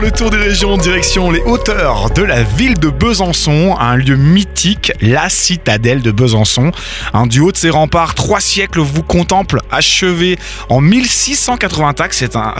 le tour des régions, direction les hauteurs de la ville de Besançon, un lieu mythique, la citadelle de Besançon. Du haut de ses remparts, 3 siècles vous contemplent, achevé en 1684. C'est un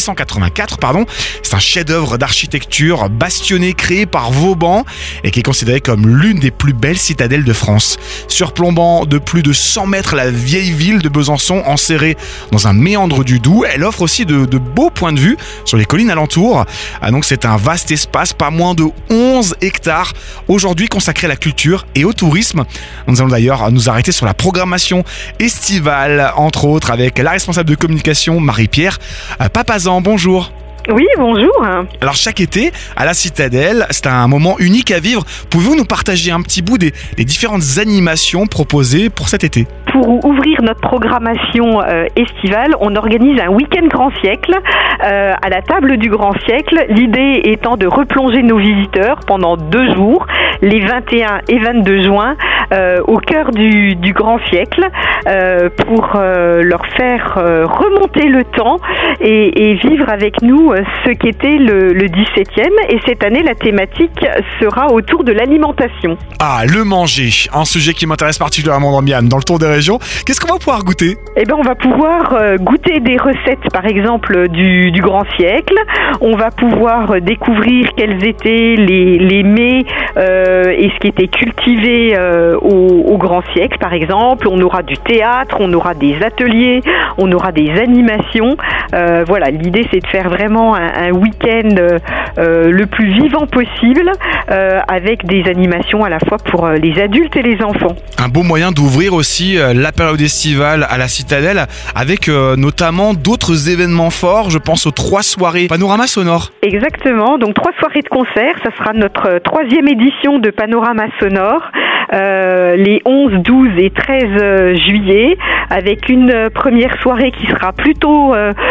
chef-d'œuvre d'architecture bastionné, créé par Vauban et qui est considéré comme l'une des plus belles citadelles de France. Surplombant de plus de 100 mètres la vieille ville de Besançon, enserrée dans un méandre du Doubs, elle offre aussi de beaux points de vue sur les collines alentours. Donc c'est un vaste espace, pas moins de 11 hectares, aujourd'hui consacré à la culture et au tourisme. Nous allons d'ailleurs nous arrêter sur la programmation estivale, entre autres avec la responsable de communication Marie-Pierre Papazan. Bonjour. Oui, bonjour. Alors chaque été, à la Citadelle, c'est un moment unique à vivre. Pouvez-vous nous partager un petit bout des différentes animations proposées pour cet été ? Pour ouvrir notre programmation estivale, on organise un week-end grand siècle à la table du grand siècle. L'idée étant de replonger nos visiteurs pendant 2 jours, les 21 et 22 juin, au cœur du grand siècle, pour leur faire remonter le temps et vivre avec nous ce qu'était le 17e. Et cette année, la thématique sera autour de l'alimentation. Ah, le manger, un sujet qui m'intéresse particulièrement dans le tour des régions. Qu'est-ce qu'on va pouvoir goûter ? On va pouvoir goûter des recettes, par exemple, du grand siècle. On va pouvoir découvrir quels étaient les mets et ce qui était cultivé au grand siècle, par exemple. On aura du théâtre, on aura des ateliers, on aura des animations. Voilà, l'idée, c'est de faire vraiment un week-end le plus vivant possible, avec des animations à la fois pour les adultes et les enfants. Un beau moyen d'ouvrir aussi la période estivale à la Citadelle, avec notamment d'autres événements forts. Je pense aux 3 soirées Panorama Sonore. Exactement, donc 3 soirées de concert. Ça sera notre 3e édition de Panorama Sonore, les 11, 12 et 13 juillet, avec une première soirée qui sera plutôt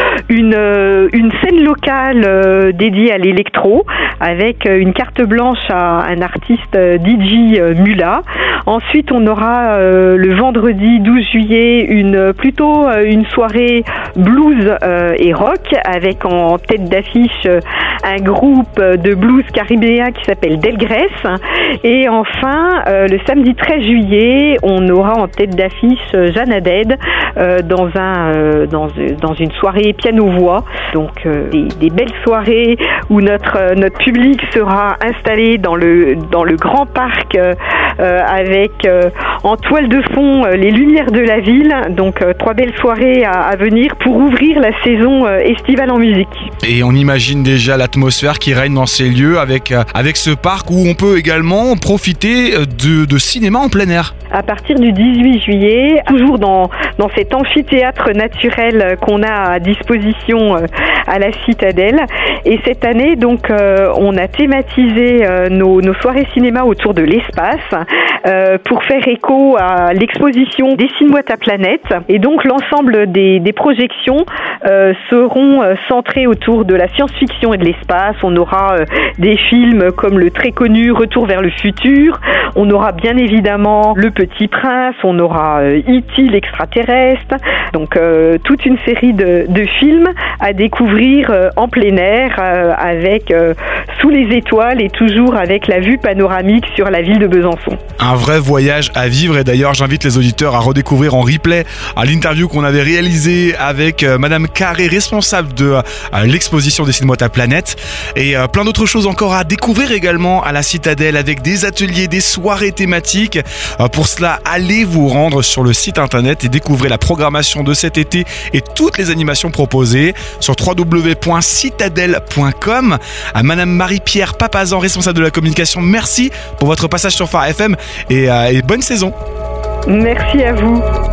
une scène locale dédiée à l'électro, avec une carte blanche à un artiste DJ Mula. Ensuite, on aura le vendredi 12 juillet une soirée blues et rock, avec en tête d'affiche un groupe de blues caribéen qui s'appelle Delgrès. Et enfin, le samedi 13 juillet, on aura en tête d'affiche Jeanne Haddad dans une soirée piano-voix. Donc des belles soirées où notre public sera installé dans le grand parc, avec en toile de fond les lumières de la ville. Donc 3 belles soirées à venir pour ouvrir la saison estivale en musique. Et on imagine déjà l'atmosphère qui règne dans ces lieux avec ce parc où on peut également profiter de cinéma en plein air. À partir du 18 juillet, toujours dans cet amphithéâtre naturel qu'on a à disposition à la Citadelle. Et cette année, donc, on a thématisé nos soirées cinéma autour de l'espace, pour faire écho à l'exposition Dessine-moi ta planète. Et donc, l'ensemble des projections seront centrées autour de la science-fiction et de l'espace. On aura des films comme le très connu Retour vers le futur. On aura bien évidemment Le Petit Prince. On aura E.T. l'extraterrestre. Donc, toute une série de films à découvrir en plein air, avec sous les étoiles et toujours avec la vue panoramique sur la ville de Besançon. Un vrai voyage à vivre, et d'ailleurs j'invite les auditeurs à redécouvrir en replay l'interview qu'on avait réalisée avec Madame Carré, responsable de l'exposition Dessine-moi ta planète, et plein d'autres choses encore à découvrir également à la Citadelle, avec des ateliers, des soirées thématiques. Pour cela, allez vous rendre sur le site internet et découvrez la programmation de cet été et toutes les animations proposées sur www.citadelle.com. À Madame Marie-Pierre Papazan, responsable de la communication, merci pour votre passage sur Phare FM et bonne saison. Merci à vous.